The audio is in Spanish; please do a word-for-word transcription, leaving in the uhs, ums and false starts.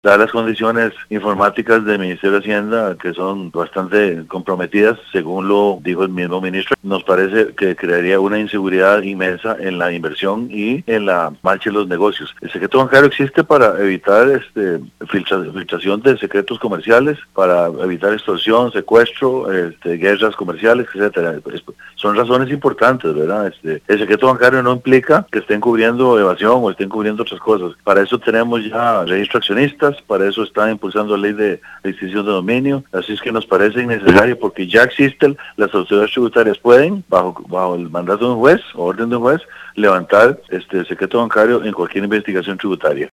Dadas las condiciones informáticas del Ministerio de Hacienda, que son bastante comprometidas, según lo dijo el mismo ministro, nos parece que crearía una inseguridad inmensa en la inversión y en la marcha de los negocios. El secreto bancario existe para evitar este, filtra, filtración de secretos comerciales, para evitar extorsión, secuestro, este, guerras comerciales, etcétera. Son razones importantes, ¿verdad? Este, el secreto bancario no implica que estén cubriendo evasión o estén cubriendo otras cosas. Para eso tenemos ya registro accionistas, para eso está impulsando la ley de extinción de dominio, así es que nos parece innecesario porque ya existen, las autoridades tributarias pueden, bajo, bajo el mandato de un juez, o orden de un juez, levantar este secreto bancario en cualquier investigación tributaria.